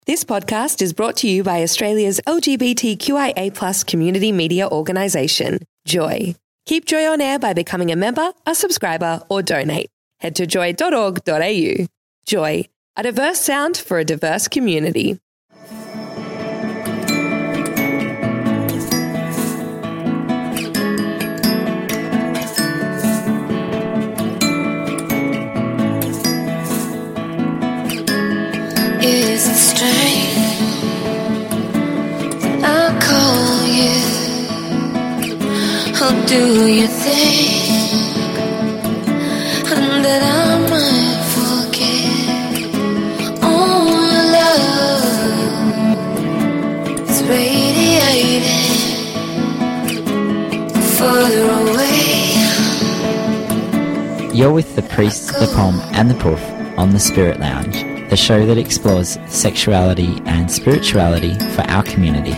This podcast is brought to you by Australia's LGBTQIA+ community media organisation, Joy. Keep Joy on air by becoming a member, a subscriber, or donate. Head to joy.org.au. Joy, a diverse sound for a diverse community. Is it strange when I call you? Or do you think that I might forget? Oh, love is radiating further away. You're with the Priest, the Pom and the Poof on the Spirit Lounge, the show that explores sexuality and spirituality for our community.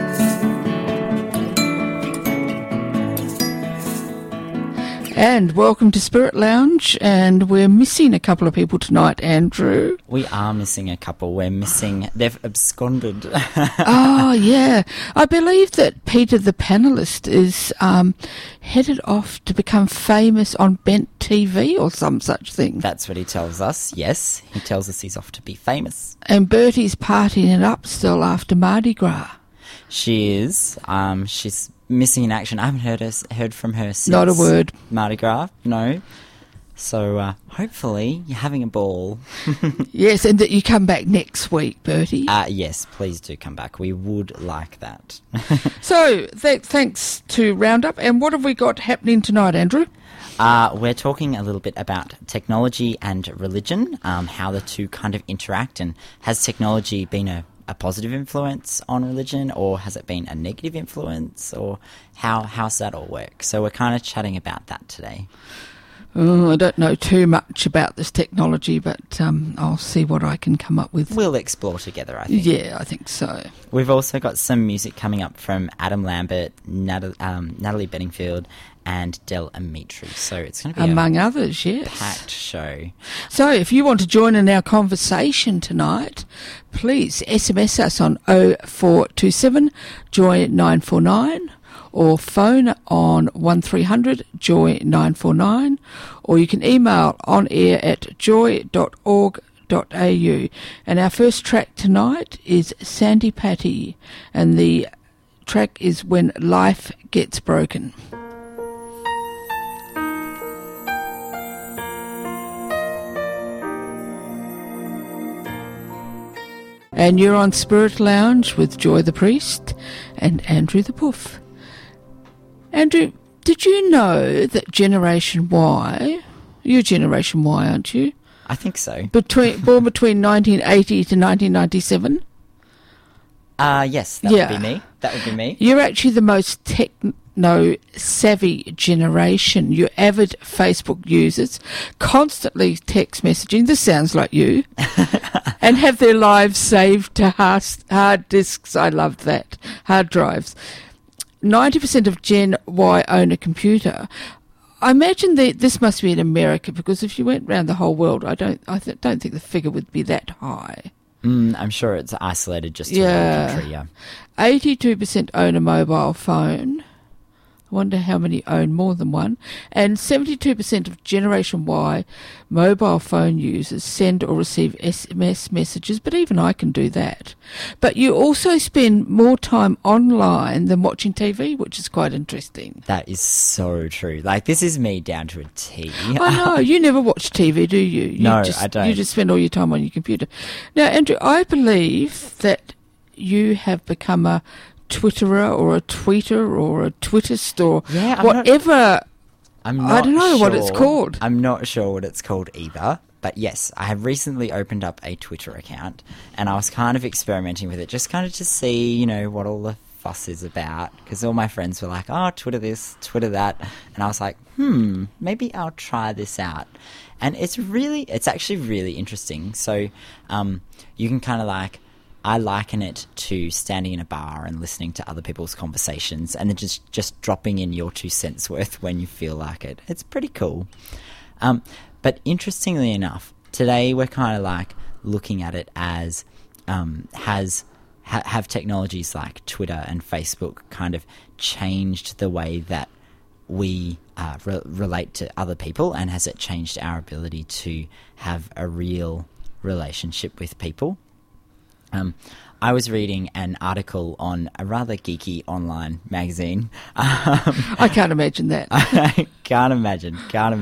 And welcome to Spirit Lounge, and we're missing a couple of people tonight, Andrew. We are missing a couple. They've absconded. Oh, yeah. I believe that Peter, the panellist, is headed off to become famous on Bent TV or some such thing. That's what he tells us, yes. He tells us he's off to be famous. And Bertie's partying it up still after Mardi Gras. She is. She's missing in action. I haven't heard from her since Not a word. Mardi Gras, no. So hopefully you're having a ball. Yes, and that you come back next week, Bertie. Yes, please do come back. We would like that. So, thanks to Roundup. And what have we got happening tonight, Andrew? We're talking a little bit about technology and religion, how the two kind of interact, and has technology been a positive influence on religion, or has it been a negative influence, or how's that all work? So we're kind of chatting about that today. Oh, I don't know too much about this technology, but I'll see what I can come up with. We'll explore together, I think. Yeah, I think so. We've also got some music coming up from Adam Lambert, Natalie Bedingfield, and Del Amitri. So it's going to be among others, yes, packed show. So if you want to join in our conversation tonight, please SMS us on 0427 Joy 949. Or phone on 1300 Joy 949, or you can email on air at joy.org.au. And our first track tonight is Sandy Patty, and the track is When Life Gets Broken. And you're on Spirit Lounge with Joy the Priest and Andrew the Poof. Andrew, did you know that Generation Y, you're Generation Y, aren't you? I think so. Born between 1980 to 1997? Yes, that would be me. That would be me. You're actually the most techno-savvy generation. You're avid Facebook users, constantly text messaging, this sounds like you, and have their lives saved to hard disks. I love that. Hard drives. 90% of Gen Y own a computer. I imagine this must be in America, because if you went around the whole world, I don't think the figure would be that high. I'm sure it's isolated just to one country, yeah. 82% own a mobile phone. I wonder how many own more than one. And 72% of Generation Y mobile phone users send or receive SMS messages, but even I can do that. But you also spend more time online than watching TV, which is quite interesting. That is so true. Like, this is me down to a T. I know. You never watch TV, do you? No, I don't. You just spend all your time on your computer. Now, Andrew, I believe that you have become a Twitterer or a tweeter or a Twitterist or whatever. I don't know what it's called. I'm not sure what it's called either. But yes, I have recently opened up a Twitter account, and I was kind of experimenting with it, just kind of to see, what all the fuss is about. Because all my friends were like, oh, Twitter this, Twitter that. And I was like, maybe I'll try this out. And it's actually really interesting. So you can kind of I liken it to standing in a bar and listening to other people's conversations and then just dropping in your 2 cents worth when you feel like it. It's pretty cool. But interestingly enough, today we're kind of looking at it as have technologies like Twitter and Facebook kind of changed the way that we relate to other people, and has it changed our ability to have a real relationship with people? I was reading an article on a rather geeky online magazine. I can't imagine that. I can't imagine.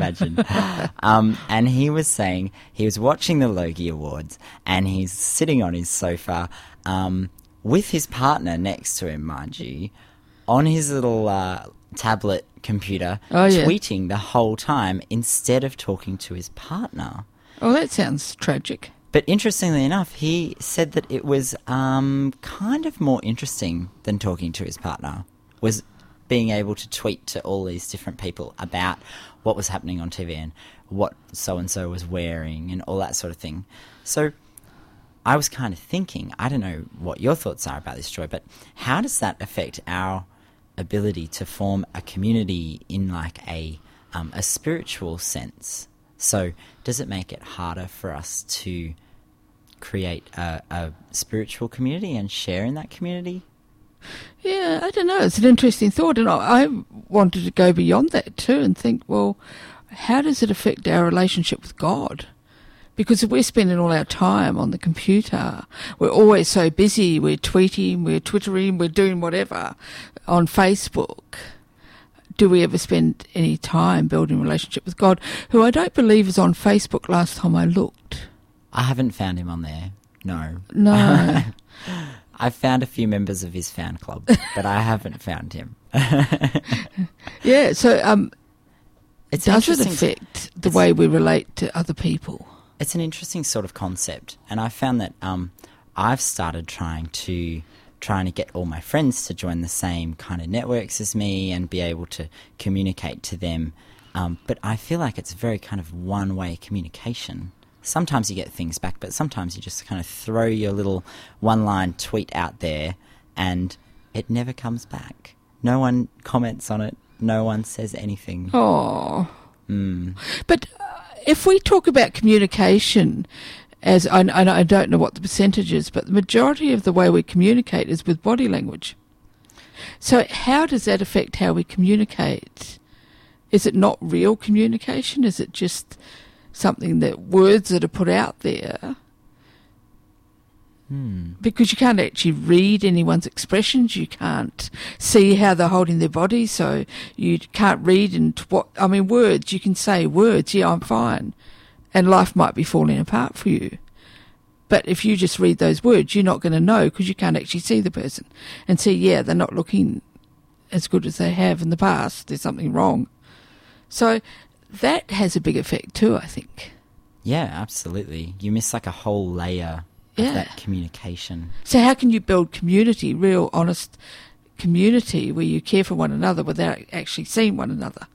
And he was saying he was watching the Logie Awards, and he's sitting on his sofa with his partner next to him, mind you, on his little tablet computer, tweeting the whole time instead of talking to his partner. Oh, that sounds tragic. But interestingly enough, he said that it was kind of more interesting than talking to his partner, was being able to tweet to all these different people about what was happening on TV and what so-and-so was wearing and all that sort of thing. So I was kind of thinking, I don't know what your thoughts are about this, Joy, but how does that affect our ability to form a community in like a spiritual sense? So does it make it harder for us to create a spiritual community and share in that community? Yeah, I don't know. It's an interesting thought. And I wanted to go beyond that too and think, well, how does it affect our relationship with God? Because if we're spending all our time on the computer, we're always so busy, we're tweeting, we're twittering, we're doing whatever on Facebook. Do we ever spend any time building a relationship with God, who I don't believe is on Facebook last time I looked? I haven't found him on there, no. No. I've found a few members of his fan club, but I haven't found him. Yeah, so It's does it interesting- affect the way we relate to other people? It's an interesting sort of concept, and I found that I've started trying to get all my friends to join the same kind of networks as me and be able to communicate to them. But I feel like it's very kind of one-way communication. Sometimes you get things back, but sometimes you just kind of throw your little one-line tweet out there and it never comes back. No one comments on it. No one says anything. Oh. But if we talk about communication, as I don't know what the percentage is, but the majority of the way we communicate is with body language. So how does that affect how we communicate? Is it not real communication? Is it just something that words that are put out there? Because you can't actually read anyone's expressions. You can't see how they're holding their body, so you can't read into words. You can say words, yeah, I'm fine, and life might be falling apart for you. But if you just read those words, you're not going to know because you can't actually see the person and see, yeah, they're not looking as good as they have in the past. There's something wrong. So that has a big effect too, I think. Yeah, absolutely. You miss like a whole layer of that communication. So how can you build community, real honest community where you care for one another without actually seeing one another?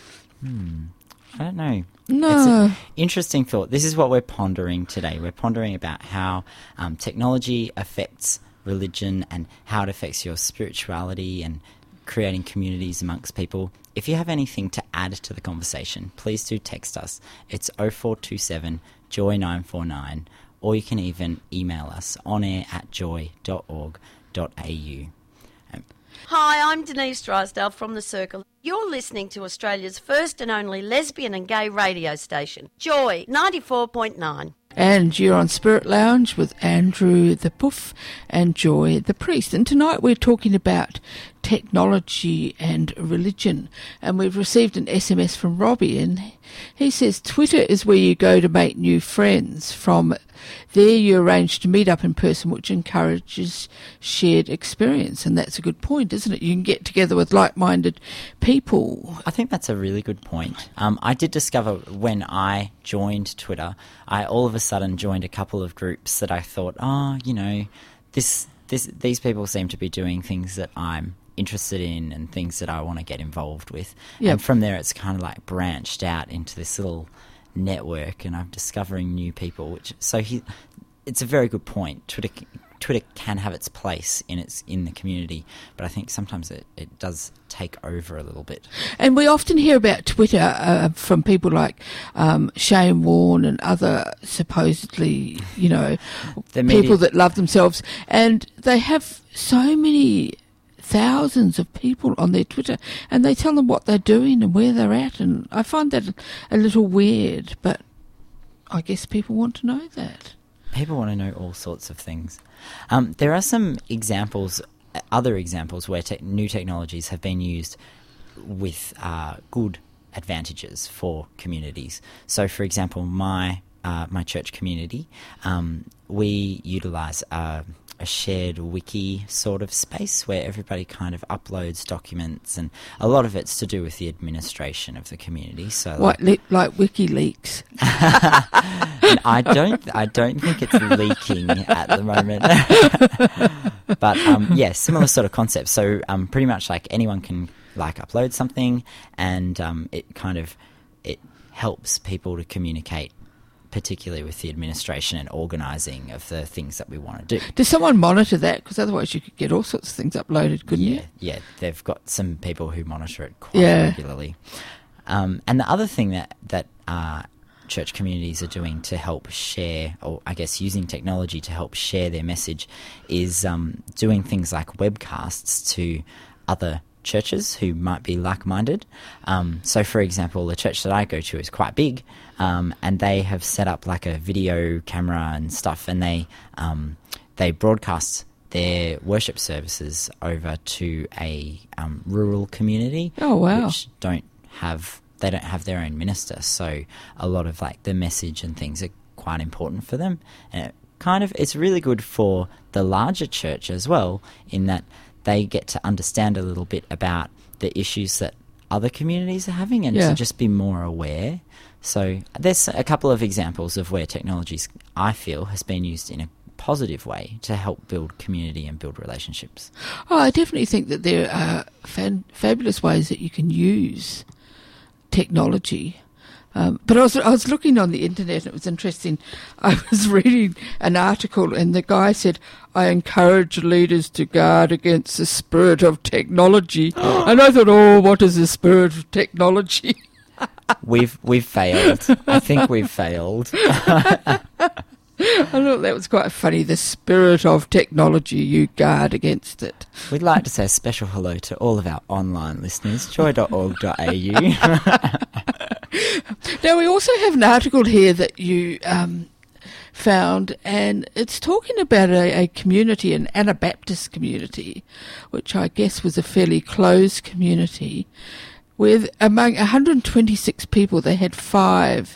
I don't know. No. It's an interesting thought. This is what we're pondering today. We're pondering about how technology affects religion and how it affects your spirituality and creating communities amongst people. If you have anything to add to the conversation, please do text us. It's 0427 Joy 949, or you can even email us onair@joy.org.au. Hi, I'm Denise Drysdale from The Circle. You're listening to Australia's first and only lesbian and gay radio station, Joy 94.9. And you're on Spirit Lounge with Andrew the Puff and Joy the Priest. And tonight we're talking about technology and religion. And we've received an SMS from Robbie, and he says Twitter is where you go to make new friends. From there you arrange to meet up in person, which encourages shared experience. And that's a good point, isn't it? You can get together with like-minded people. I think that's a really good point. I did discover when I joined Twitter, I all of a sudden joined a couple of groups that I thought, these people seem to be doing things that I'm interested in and things that I want to get involved with. Yep. And from there it's kind of like branched out into this little network, and I'm discovering new people. It's a very good point. Twitter Twitter can have its place in the community, but I think sometimes it does take over a little bit. And we often hear about Twitter from people like Shane Warne and other supposedly, The media- people that love themselves, and they have so many thousands of people on their Twitter, and they tell them what they're doing and where they're at, and I find that a little weird, but I guess people want to know that. People want to know all sorts of things. There are some examples, other examples, where new technologies have been used with good advantages for communities. So, for example, my church community, we utilise a shared wiki sort of space where everybody kind of uploads documents, and a lot of it's to do with the administration of the community. So, like WikiLeaks. and I don't think it's leaking at the moment. But yeah, similar sort of concept. So pretty much like anyone can like upload something, and it helps people to communicate, particularly with the administration and organising of the things that we want to do. Does someone monitor that? Because otherwise you could get all sorts of things uploaded, couldn't you? Yeah, they've got some people who monitor it quite regularly. And the other thing that church communities are doing to help share, or I guess using technology to help share their message, is doing things like webcasts to other churches who might be like-minded. So, for example, the church that I go to is quite big, and they have set up like a video camera and stuff, and they broadcast their worship services over to a rural community. Oh, wow. Which don't have their own minister, so a lot of like the message and things are quite important for them, and it's really good for the larger church as well, in that they get to understand a little bit about the issues that other communities are having, and to just be more aware. So there's a couple of examples of where technologies, I feel, has been used in a positive way to help build community and build relationships. Oh, I definitely think that there are fabulous ways that you can use technology. But I was looking on the internet, and it was interesting. I was reading an article, and the guy said, "I encourage leaders to guard against the spirit of technology." And I thought, what is the spirit of technology? We've failed. I think we've failed. I thought that was quite funny. The spirit of technology, you guard against it. We'd like to say a special hello to all of our online listeners, joy.org.au. Now, we also have an article here that you found, and it's talking about a community, an Anabaptist community, which I guess was a fairly closed community, with among 126 people, they had 5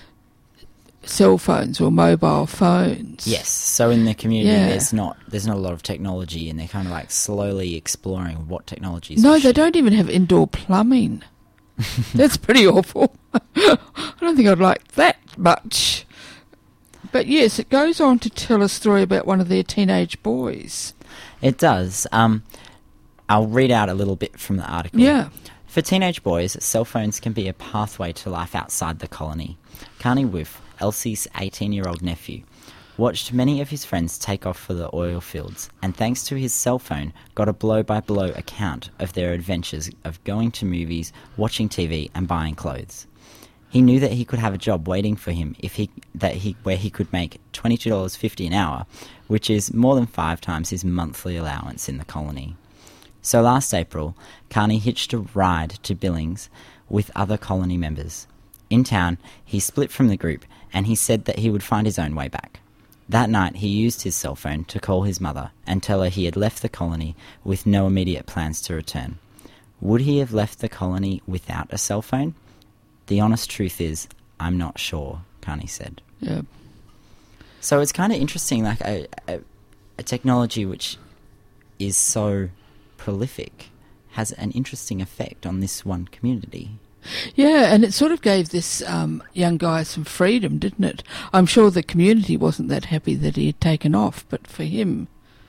cell phones or mobile phones. Yes, so in the community there's not a lot of technology, and they're kind of like slowly exploring what technologies. No, they don't even have indoor plumbing. That's pretty awful. I don't think I'd like that much. But yes, it goes on to tell a story about one of their teenage boys. It does. I'll read out a little bit from the article. Yeah. For teenage boys, cell phones can be a pathway to life outside the colony. Carney Whiff, Elsie's 18-year-old nephew, watched many of his friends take off for the oil fields, and thanks to his cell phone, got a blow-by-blow account of their adventures of going to movies, watching TV, and buying clothes. He knew that he could have a job waiting for him where he could make $22.50 an hour, which is more than 5 times his monthly allowance in the colony. So last April, Carney hitched a ride to Billings with other colony members. In town, he split from the group, and he said that he would find his own way back. That night, he used his cell phone to call his mother and tell her he had left the colony with no immediate plans to return. Would he have left the colony without a cell phone? The honest truth is, I'm not sure, Carney said. Yeah. So it's kind of interesting, like a technology which is so prolific has an interesting effect on this one community. Yeah, and it sort of gave this young guy some freedom, didn't it? I'm sure the community wasn't that happy that he had taken off, but for him,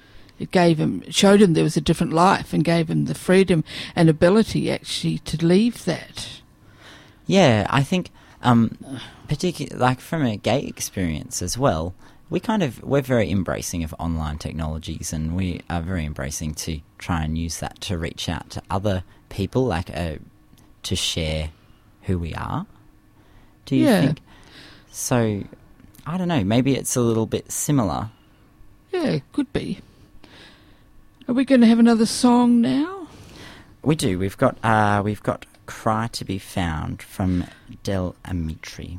it showed him there was a different life and gave him the freedom and ability actually to leave that. Yeah, I think, particularly like from a gay experience as well, we're very embracing of online technologies, and we are very embracing to try and use that to reach out to other people, like to share who we are. Do you think? So, I don't know, maybe it's a little bit similar. Yeah, could be. Are we going to have another song now? We do. We've got Cry to Be Found from Del Amitri.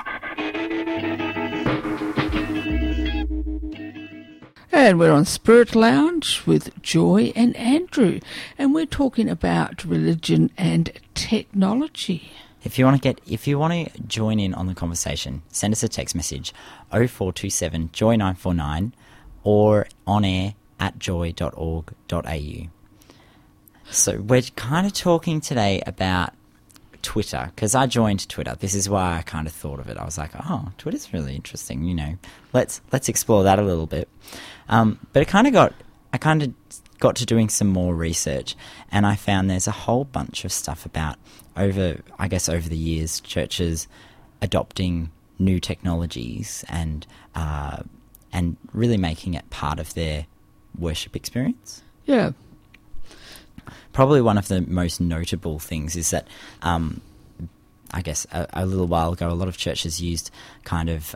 And we're on Spirit Lounge with Joy and Andrew, and we're talking about religion and technology. If you want to join in on the conversation, send us a text message 0427 Joy 949 or onair@joy.org.au. So we're kind of talking today about Twitter, because I joined Twitter. This is why I kind of thought of it. I was like, oh, Twitter's really interesting. You know, let's explore that a little bit. But I kind of got to doing some more research, and I found there's a whole bunch of stuff about over the years, churches adopting new technologies and really making it part of their worship experience. Yeah. Probably one of the most notable things is that, I guess a little while ago, a lot of churches used kind of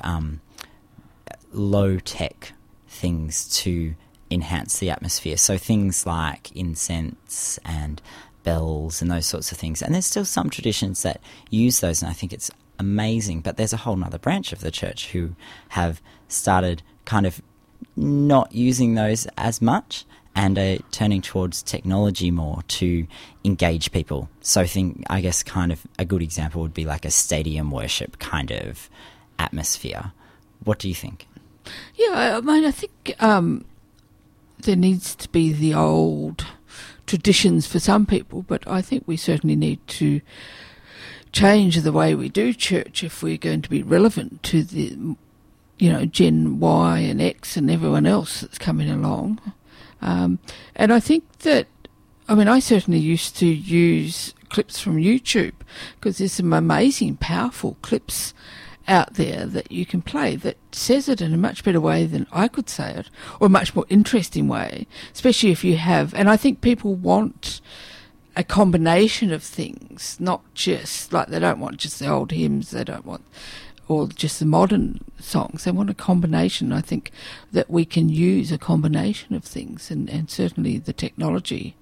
low-tech things to enhance the atmosphere. So things like incense and bells and those sorts of things. And there's still some traditions that use those, and I think it's amazing. But there's a whole other branch of the church who have started kind of not using those as much and are turning towards technology more to engage people. So I guess kind of a good example would be like a stadium worship kind of atmosphere. What do you think? Yeah, I mean, I think there needs to be the old traditions for some people, but I think we certainly need to change the way we do church if we're going to be relevant to the, Gen Y and X and everyone else that's coming along. And I think that, I certainly used to use clips from YouTube, because there's some amazing, powerful clips out there that you can play that says it in a much better way than I could say it, or a much more interesting way, especially if you have, and I think people want a combination of things, not just, like, they don't want just the old hymns, they don't want or just the modern songs. They want a combination. I think that we can use a combination of things, and certainly the technology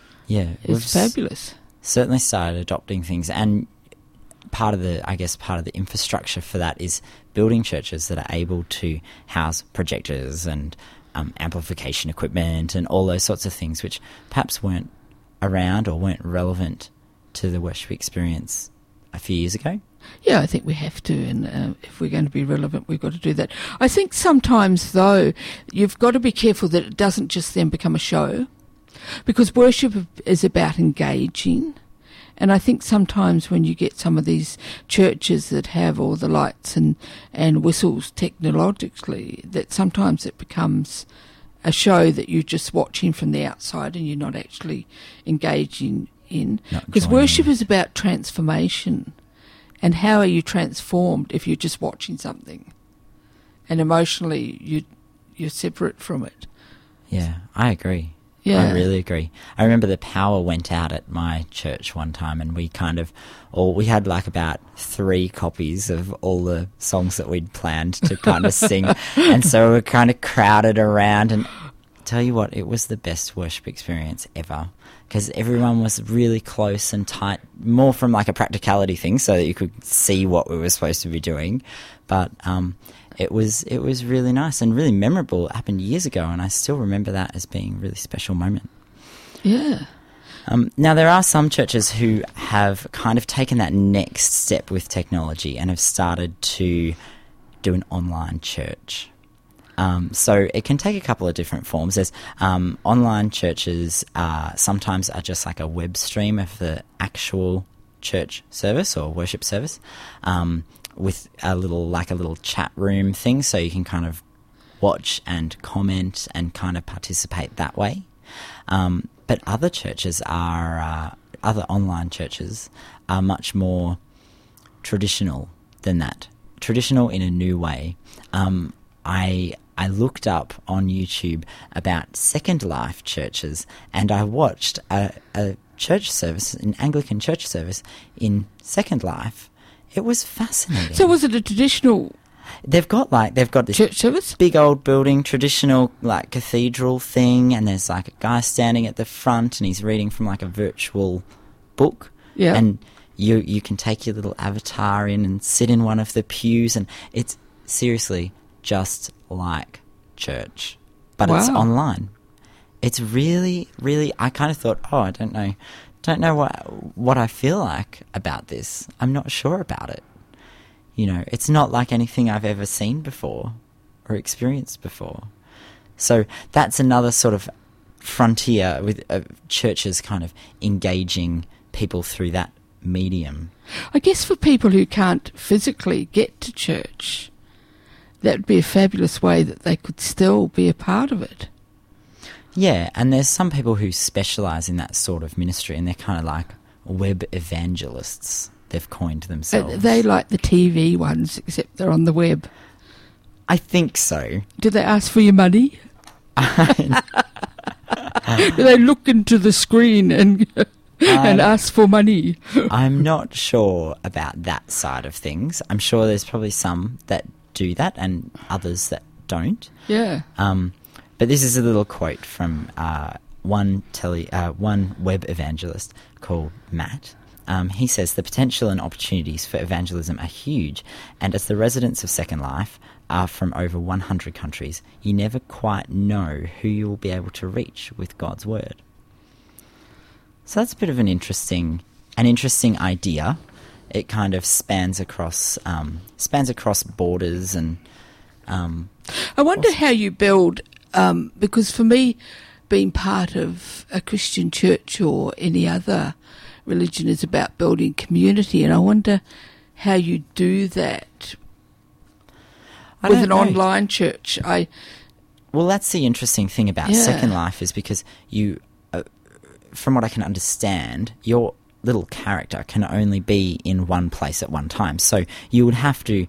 is fabulous. Certainly started adopting things, and part of the infrastructure for that is building churches that are able to house projectors and amplification equipment and all those sorts of things, which perhaps weren't around or weren't relevant to the worship experience a few years ago. Yeah, I think we have to, and if we're going to be relevant, we've got to do that. I think sometimes, though, you've got to be careful that it doesn't just then become a show, because worship is about engaging. And I think sometimes when you get some of these churches that have all the lights and whistles technologically, that sometimes it becomes a show that you're just watching from the outside and you're not actually engaging in. Because worship is about transformation. And how are you transformed if you're just watching something? And emotionally, you're separate from it. Yeah, I agree. Yeah. I really agree. I remember the power went out at my church one time, and we we had like about 3 copies of all the songs that we'd planned to kind of sing. And so we were kind of crowded around, and tell you what, it was the best worship experience ever, because everyone was really close and tight, more from like a practicality thing so that you could see what we were supposed to be doing. But it was really nice and really memorable. It happened years ago, and I still remember that as being a really special moment. Yeah. Now, there are some churches who have kind of taken that next step with technology and have started to do an online church. So it can take a couple of different forms. There's online churches sometimes are just like a web stream of the actual church service or worship service, with a little chat room thing, so you can kind of watch and comment and kind of participate that way. But other churches other online churches are much more traditional than that. Traditional in a new way. I looked up on YouTube about Second Life churches, and I watched a church service, an Anglican church service in Second Life. It was fascinating. So was it a traditional They've got this church service? big old building, traditional like cathedral thing, and there's like a guy standing at the front, and he's reading from like a virtual book. Yeah. And you can take your little avatar in and sit in one of the pews, and it's seriously just like church, but it's Wow. online. It's really, really. I kind of thought, I don't know what I feel like about this. I'm not sure about it. You know, it's not like anything I've ever seen before or experienced before. So that's another sort of frontier with churches kind of engaging people through that medium. I guess for people who can't physically get to church, that would be a fabulous way that they could still be a part of it. Yeah, and there's some people who specialise in that sort of ministry, and they're kind of like web evangelists. They've coined themselves. They like the TV ones, except they're on the web. I think so. Do they ask for your money? Do they look into the screen and ask for money? I'm not sure about that side of things. I'm sure there's probably some that do that and others that don't. Yeah. But this is a little quote from one web evangelist called Matt. He says, the potential and opportunities for evangelism are huge, and as the residents of Second Life are from over 100 countries, you never quite know who you will be able to reach with God's word. So that's a bit of an interesting idea. It kind of spans across borders, and I wonder how you build, because for me, being part of a Christian church or any other religion is about building community, and I wonder how you do that with an online church. Well, that's the interesting thing about Yeah. Second Life, is because you, from what I can understand, your little character can only be in one place at one time. So you would have to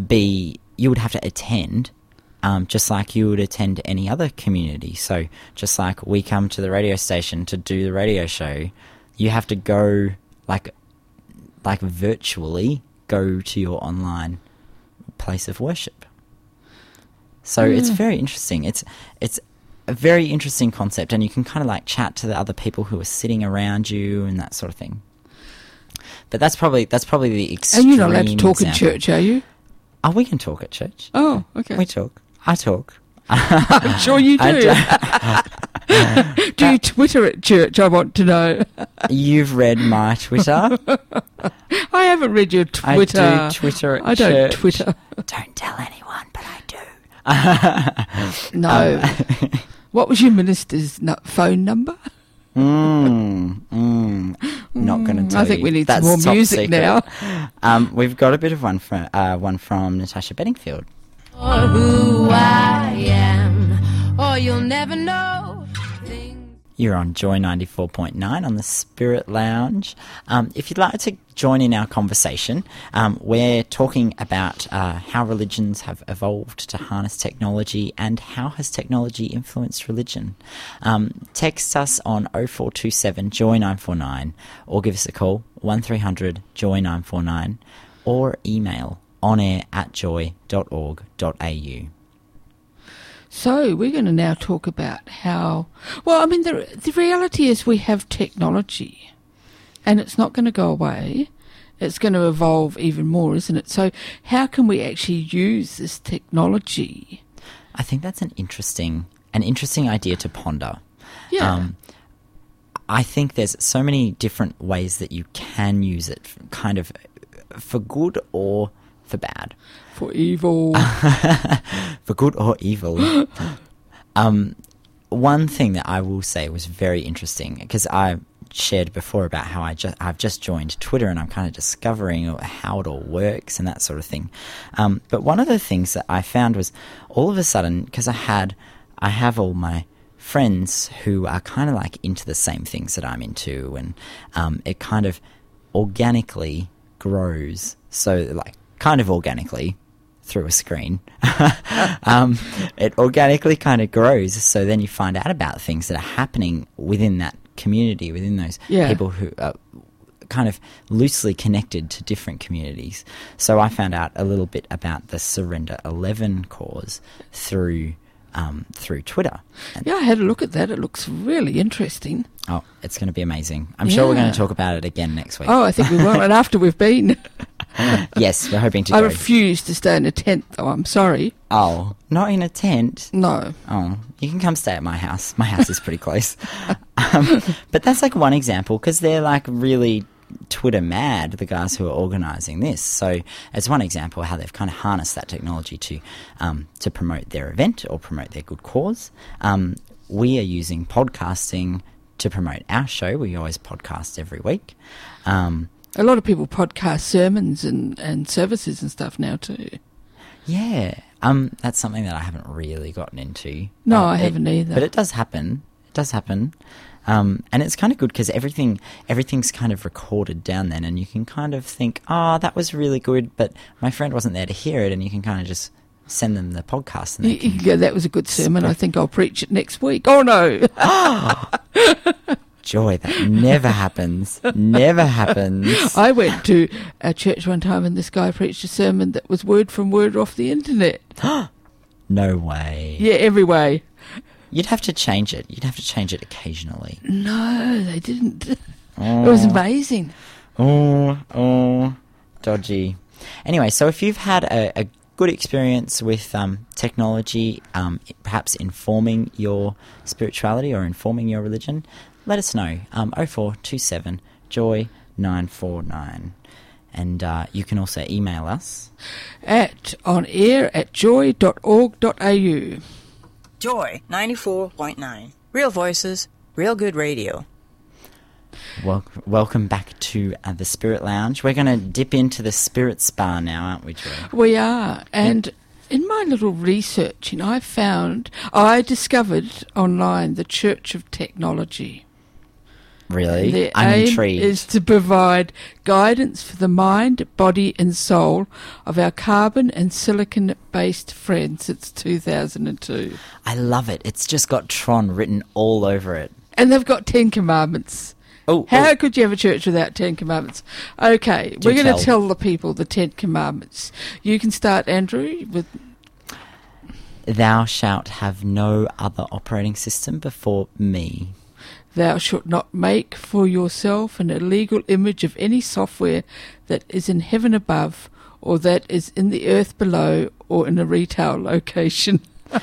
attend, just like you would attend any other community. So just like we come to the radio station to do the radio show, you have to go like virtually go to your online place of worship. So it's very interesting. It's a very interesting concept, and you can kind of like chat to the other people who are sitting around you and that sort of thing. But that's probably the extreme. And you're not allowed to talk example. in church, are you? Oh, we can talk at church. Oh, okay. We talk. I talk. I'm sure you do. Do you Twitter at church? I want to know. You've read my Twitter. I haven't read your Twitter. I do Twitter at I don't church. Twitter. Don't tell anyone, but I do. No. What was your minister's phone number? Not going to tell I think you. we need That's some more top music secret. now. We've got a bit of one from Natasha Bedingfield. Or who I am, or you'll never know. You're on Joy 94.9 on the Spirit Lounge. If you'd like to join in our conversation, we're talking about how religions have evolved to harness technology and how has technology influenced religion. Text us on 0427 Joy 949 or give us a call 1300 Joy 949 or email onair@joy.org.au. So we're going to now talk about how... Well, I mean, the reality is we have technology and it's not going to go away. It's going to evolve even more, isn't it? So how can we actually use this technology? I think that's an interesting idea to ponder. Yeah. I think there's so many different ways that you can use it, kind of for good or for bad. For evil. For good or evil. One thing that I will say was very interesting, because I shared before about how I've just joined Twitter and I'm kind of discovering how it all works and that sort of thing. But one of the things that I found was all of a sudden, because I have all my friends who are kind of like into the same things that I'm into, and it kind of organically grows. So like kind of organically through a screen, it organically kind of grows. So then you find out about things that are happening within that community, within those people who are kind of loosely connected to different communities. So I found out a little bit about the Surrender 11 cause through Twitter. Yeah, I had a look at that. It looks really interesting. Oh, it's going to be amazing. I'm sure we're going to talk about it again next week. Oh, I think we will. And after we've been. Yes, we're hoping to I go. refuse to stay in a tent, though. I'm sorry. Oh, not in a tent? No. Oh, you can come stay at my house. My house is pretty close. But that's like one example, because they're like really Twitter mad, the guys who are organising this. So it's one example of how they've kind of harnessed that technology to promote their event or promote their good cause. We are using podcasting to promote our show. We always podcast every week. A lot of people podcast sermons and services and stuff now too. Yeah. That's something that I haven't really gotten into. No, I haven't either. But it does happen. It does happen. And it's kind of good because everything's kind of recorded down then, and you can kind of think, oh, that was really good, but my friend wasn't there to hear it, and you can kind of just send them the podcast. And you can go, that was a good sermon. I think I'll preach it next week. Oh, no. Joy, that never happens. Never happens. I went to a church one time, and this guy preached a sermon that was word from word off the internet. No way. Yeah, every way. You'd have to change it. You'd have to change it occasionally. No, they didn't. Oh. It was amazing. Oh, dodgy. Anyway, so if you've had a good experience with technology, perhaps informing your spirituality or informing your religion, let us know. 0427 Joy 949. And you can also email us at onair@joy.org.au. Joy 94.9. Real voices, real good radio. Welcome back to the Spirit Lounge. We're going to dip into the Spirit Spa now, aren't we, Joy? We are. And in my little researching, I discovered online the Church of Technology. Really? Their I'm aim intrigued. is to provide guidance for the mind, body and soul of our carbon and silicon-based friends since 2002. I love it. It's just got Tron written all over it. And they've got 10 commandments. How could you have a church without 10 commandments? Okay, we're going to tell the people the 10 commandments. You can start, Andrew, with... Thou shalt have no other operating system before me. Thou shalt not make for yourself an illegal image of any software that is in heaven above, or that is in the earth below, or in a retail location.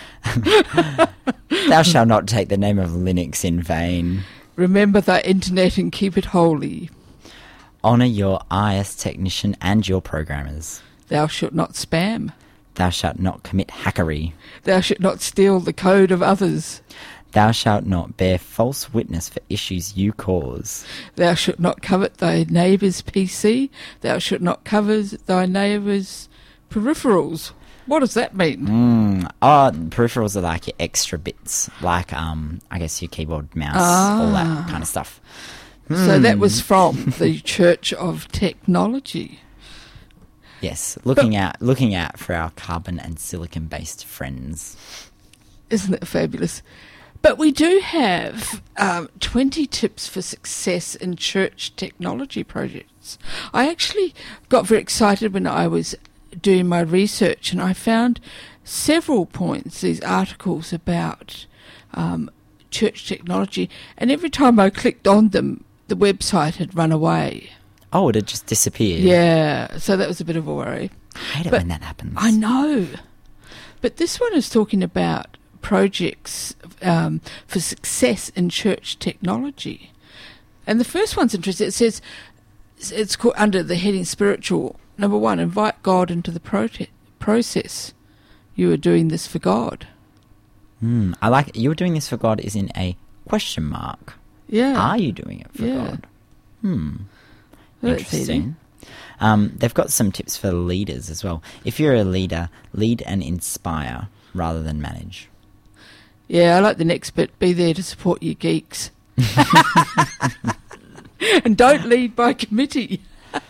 Thou shalt not take the name of Linux in vain. Remember thy internet and keep it holy. Honour your IS technician and your programmers. Thou shalt not spam. Thou shalt not commit hackery. Thou shalt not steal the code of others. Thou shalt not bear false witness for issues you cause. Thou shalt not covet thy neighbour's PC. Thou shalt not covet thy neighbour's peripherals. What does that mean? Peripherals are like your extra bits, like I guess your keyboard, mouse, all that kind of stuff. So that was from the Church of Technology. Yes, looking out for our carbon and silicon based friends. Isn't that fabulous? But we do have 20 tips for success in church technology projects. I actually got very excited when I was doing my research, and I found several points, these articles about church technology, and every time I clicked on them, the website had run away. Oh, it had just disappeared. Yeah, so that was a bit of a worry. I hate it when that happens. I know. But this one is talking about projects for success in church technology. And the first one's interesting. It says, it's called, under the heading spiritual, number 1, invite God into the process. You are doing this for God. I like it. You are doing this for God is in a question mark. Yeah. Are you doing it for God? Interesting. They've got some tips for leaders as well. If you're a leader, lead and inspire rather than manage. Yeah, I like the next bit. Be there to support your geeks. And don't lead by committee.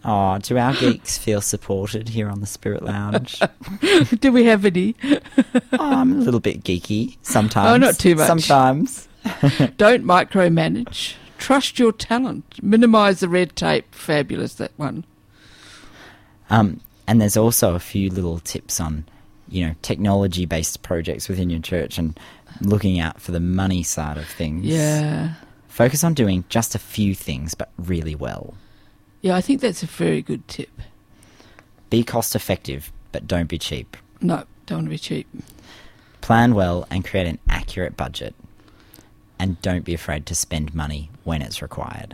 Oh, do our geeks feel supported here on the Spirit Lounge? Do we have any? I'm a little bit geeky sometimes. Oh, not too much. Sometimes. Don't micromanage. Trust your talent. Minimise the red tape. Fabulous, that one. And there's also a few little tips on, technology-based projects within your church and looking out for the money side of things. Yeah. Focus on doing just a few things, but really well. Yeah, I think that's a very good tip. Be cost-effective, but don't be cheap. No, don't want to be cheap. Plan well and create an accurate budget. And don't be afraid to spend money when it's required.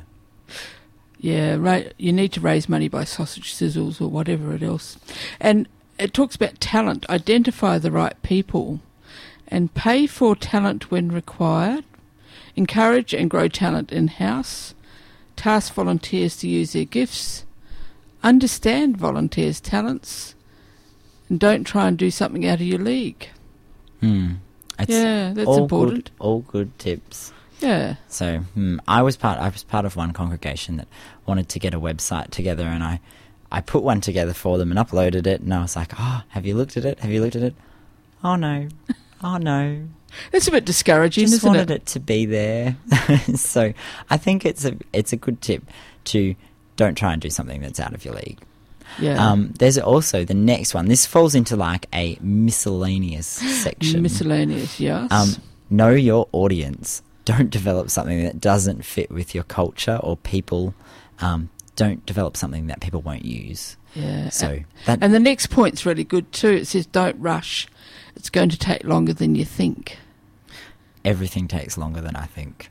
Yeah, you need to raise money by sausage sizzles or whatever else. And it talks about talent. Identify the right people and pay for talent when required. Encourage and grow talent in-house. Task volunteers to use their gifts. Understand volunteers' talents. And don't try and do something out of your league. That's important. All good tips. Yeah. So I was part of one congregation that wanted to get a website together, and I put one together for them and uploaded it, and I was like, "Oh, have you looked at it? Have you looked at it? Oh no, oh no." It's a bit discouraging, Just isn't wanted it? it to be there. So I think it's a good tip to don't try and do something that's out of your league. Yeah. There's also the next one. This falls into like a miscellaneous section. Miscellaneous, yes. Know your audience. Don't develop something that doesn't fit with your culture or people. Don't develop something that people won't use. Yeah. So and the next point's really good too. It says don't rush. It's going to take longer than you think. Everything takes longer than I think.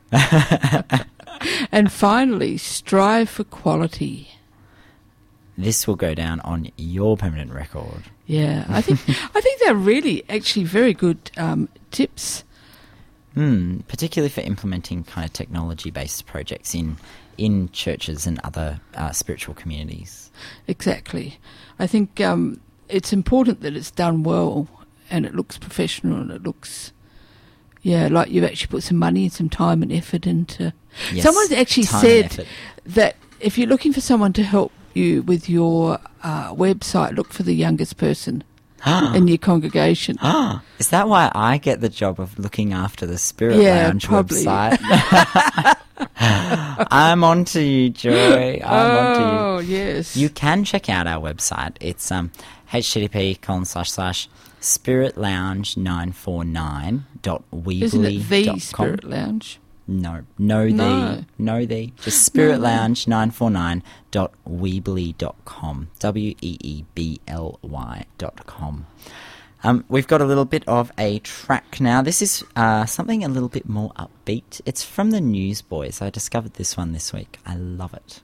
And finally, strive for quality. This will go down on your permanent record. Yeah, I think they're really actually very good tips. Particularly for implementing kind of technology-based projects in churches and other spiritual communities. Exactly. I think it's important that it's done well and it looks professional and it looks, like you've actually put some money and some time and effort into. Yes, Someone's actually time said and effort. that if you're looking for someone to help you with your website, look for the youngest person in your congregation. Is that why I get the job of looking after the Spirit Lounge probably. website? I'm on to you, Joy. I'm on to you. Oh, yes. You can check out our website. It's http://spiritlounge949.weebly.com. Isn't it the Spirit Lounge? No. Just spiritlounge949.weebly.com. weebly.com. We've got a little bit of a track now. This is something a little bit more upbeat. It's from the Newsboys. I discovered this one this week. I love it.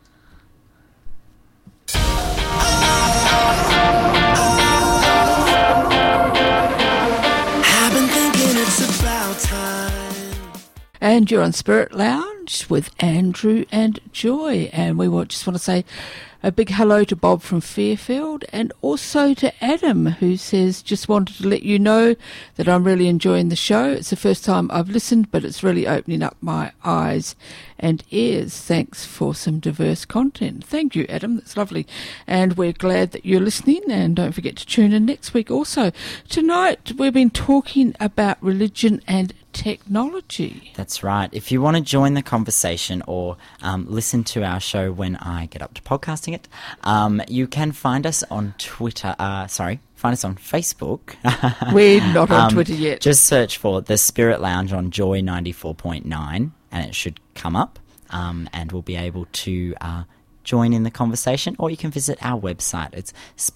I've been thinking it's about time. And you're on Spirit Lounge with Andrew and Joy. And we just want to say a big hello to Bob from Fairfield and also to Adam, who says, just wanted to let you know that I'm really enjoying the show. It's the first time I've listened, but it's really opening up my eyes and ears. Thanks for some diverse content. Thank you, Adam. That's lovely. And we're glad that you're listening. And don't forget to tune in next week also. Tonight, we've been talking about religion and technology. That's right. If you want to join the conversation or listen to our show when I get up to podcasting it, you can find us on Twitter. Find us on Facebook. We're not on Twitter yet. Just search for The Spirit Lounge on Joy 94.9 and it should come up, and we'll be able to join in the conversation, or you can visit our website. It's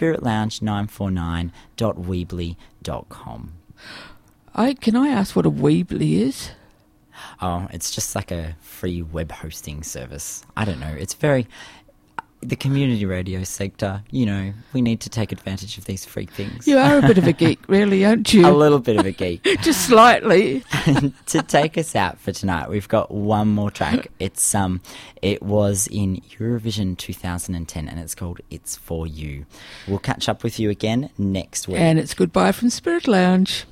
spiritlounge949.weebly.com. Can I ask what a Weebly is? Oh, it's just like a free web hosting service. I don't know. It's the community radio sector, we need to take advantage of these free things. You are a bit of a geek, really, aren't you? A little bit of a geek. Just slightly. To take us out for tonight, we've got one more track. It was in Eurovision 2010 and it's called It's For You. We'll catch up with you again next week. And it's goodbye from Spirit Lounge.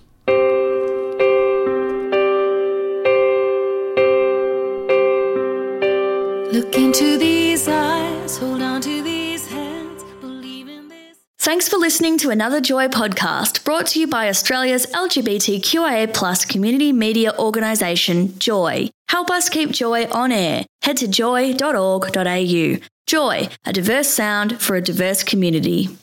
Look into these eyes, hold on to the Thanks for listening to another Joy podcast brought to you by Australia's LGBTQIA+ community media organisation, Joy. Help us keep Joy on air. Head to joy.org.au. Joy, a diverse sound for a diverse community.